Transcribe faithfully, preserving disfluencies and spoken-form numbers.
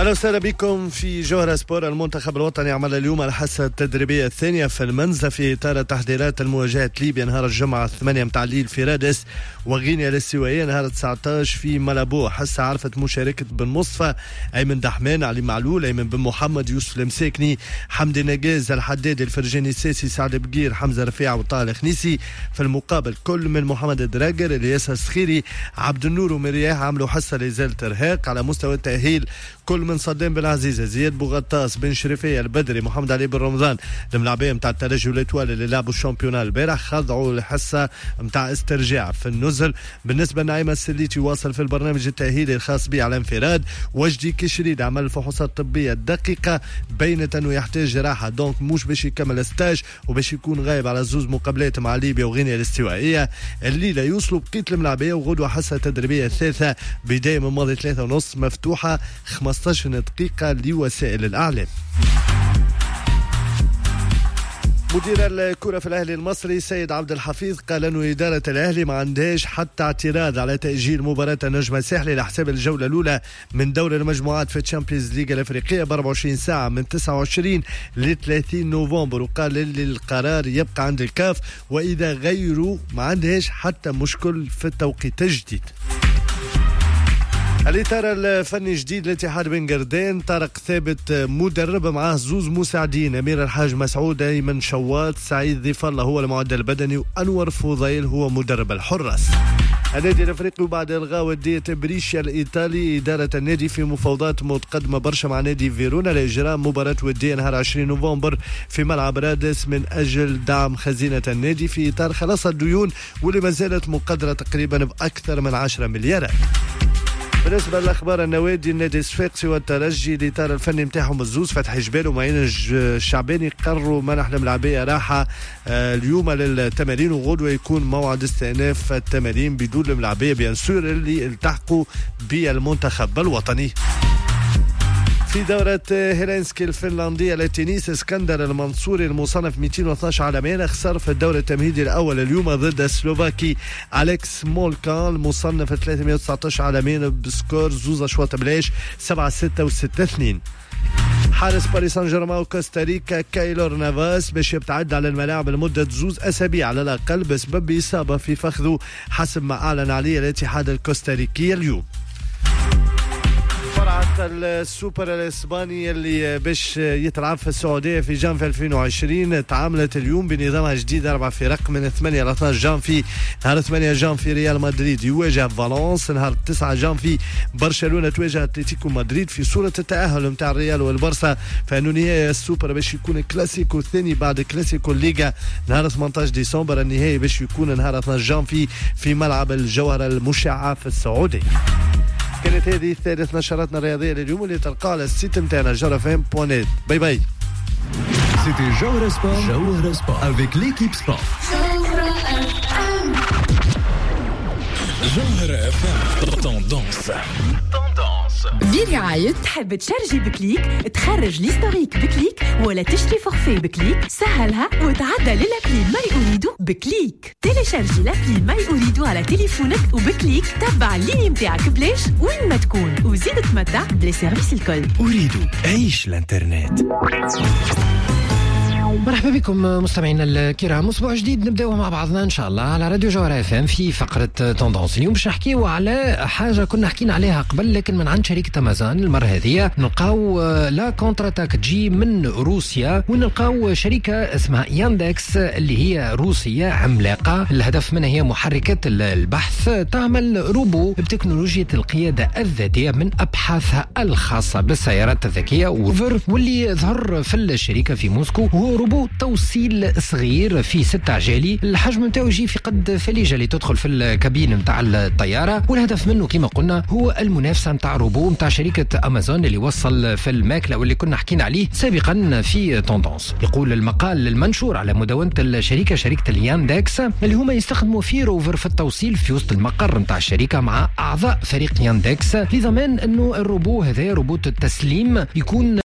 أهلا وسهلا بكم في جوهرة سبور. المنتخب الوطني عمل اليوم الحصة التدريبية الثانية في المنزة في إطار تحضيرات المواجهة ليبيا نهار الجمعة الثمانية متاع الليل في رادس، وغينيا الاستوائية نهار تسعة عشر في ملابو. حصة عرفت مشاركة بن مصطفى، أيمن دحمان، علي معلول، أيمن بن محمد، يوسف المساكني، حمدي نجاز، الحدادي، الفرجاني الساسي، سعد بقير، حمزة رفيع وطارق خنيسي. في المقابل كل من محمد الدراجر، الياس السخيري، عبد النور ومرياح عملوا حصة لإزالة إرهاق. على مستوى التأهيل كل من صدام بن عزيزة، زياد بوغطاس، بن شريفية، البدري، محمد علي بن رمضان، الملاعبية متاع الترجي والإتوال اللي لعبوا الشامبيونال البارح خضعوا الحصة متاع استرجاع في النزل. بالنسبة لنعيمة السليتي واصل في البرنامج التأهيلي الخاص به على انفراد. وجدي كشريد عمل الفحوصات الطبية الدقيقة بينت أنه يحتاج جراحة، دونك مش باش يكمل الستاج وباش يكون غايب على زوز مقابلات مع ليبيا وغينيا الاستوائية. الليلة يوصلوا بقية الملاعبية وغدوة حصة تدريبية ثالثة بداية من ماضي ثلاثة ونص مفتوحة خمسة عشر دقيقة لوسائل الأعلام. مدير الكرة في الأهلي المصري سيد عبد الحفيظ قال أنه إدارة الأهلي ما عندهاش حتى اعتراض على تأجيل مباراة النجم الساحلي لحساب الجولة الأولى من دور المجموعات في الشامبيونز ليج الأفريقية ب أربعة وعشرين ساعة من تسعة وعشرين ل ثلاثين نوفمبر، وقال اللي القرار يبقى عند الكاف وإذا غيروا ما عندهاش حتى مشكل في التوقيت الجديد. الإطار الفني جديد لاتحاد بن قردين، طارق ثابت مدرب، معاه زوز مساعدين، أمير الحاج مسعود، أيمن شواط، سعيد ضيف الله هو المعدل البدني، وأنور فضيل هو مدرب الحراس. النادي الافريقي وبعد الغاء وديه بريشيا الايطالي، اداره النادي في مفاوضات متقدمه برشا مع نادي فيرونا لاجراء مباراه وديه نهار عشرين نوفمبر في ملعب رادس من اجل دعم خزينه النادي في اطار خلاص الديون واللي ما زالت مقدره تقريبا باكثر من عشرة مليارات. بالنسبة للأخبار النوادي، النادي الصفاقسي والترجي الإطار الفني متاعهم الزوز فتحي جبال ومعين الشعباني قرروا منح الملاعبية راحة آه اليوم للتمارين، وغدوة يكون موعد استئناف التمارين بدون الملاعبية بيانسور اللي التحقوا بالمنتخب الوطني. في دورة هيلينسكي الفنلندية للتنس، اسكندر المنصوري المصنف مئتين واثناشر عالميا خسر في الدور التمهيدي الأول اليوم ضد السلوفاكي أليكس مولكان المصنف ثلاثمئة وتسعة عشر عالميا بسكور زوز أشواط بلاش سبعة ستة وستة اثنين. حارس باريس سان جيرمان وكوستاريكا كايلور نافاس باش يبتعد على الملاعب لمدة زوز أسابيع على الأقل بسبب إصابة في فخذه حسب ما أعلن عليه الاتحاد الكوستاريكي اليوم. السوبر الاسباني اللي باش يتلعب في السعوديه في جانفي ألفين وعشرين تعاملت اليوم بنظامها الجديد اربع فرق من ثمانية إلى اثناشر جانفي. نهار ثمانية جانفي ريال مدريد يواجه فالنس، نهار تسعة جانفي برشلونه تواجه اتلتيكو مدريد. في صوره التاهل نتاع الريال والبرصا فانه نهائي السوبر باش يكون كلاسيكو الثاني بعد كلاسيكو الليغا نهار ثمانية عشر ديسمبر. النهائي باش يكون نهار اثناشر جانفي في ملعب الجوهره المشعه في السعوديه. كانت هذه ثالث نشراتنا الرياضية لليوم اللي تلقاها على السيت متاعنا جوهرة اف ام دوت نت. باي باي. C'était Joël Sport, Joël Sport avec l'équipe Sport. Joël اف ام tendance. برعاية تحب تشارجي بكليك، تخرج ليستوريك بكليك، ولا تشتري فورفي بكليك؟ سهلها وتعدى للابلي ماي أريدو بكليك. تيليشارجي لابلي ماي أريدو على تليفونك وبكليك تبع اللين متاعك بلاش وين ما تكون وزيد تمتع بلي سيرفيس الكل. أريدو عيش الانترنت. مرحبا بكم مستمعينا الكرام، اسبوع جديد نبداوه مع بعضنا ان شاء الله على راديو جوهرة اف ام في فقره توندونس. اليوم باش نحكيو على حاجه كنا حكينا عليها قبل لكن من عند شركه امازون. المره هذه نلقاو لا كونتراتاك تجي من روسيا ونلقاو شركه اسمها ياندكس اللي هي روسيه عملاقه. الهدف منها هي محركات البحث، تعمل روبو بتكنولوجيا القياده الذاتيه من ابحاثها الخاصه بالسيارات الذكيه وفر، واللي ظهر في الشركه في موسكو. هو روبو توصيل صغير في ست عجالي، الحجم نتاعو يجي في قد فليجه اللي تدخل في الكابين نتاع الطياره، والهدف منه كما قلنا هو المنافسه نتاع روبو نتاع شركه امازون اللي وصل في الماكله واللي كنا حكينا عليه سابقا في توندونس. يقول المقال المنشور على مدونه الشركه شركه الياندكس اللي هما يستخدموا في روفر في التوصيل في وسط المقر نتاع الشركه مع اعضاء فريق ياندكس لضمان انه الروبو هذا روبوت التسليم يكون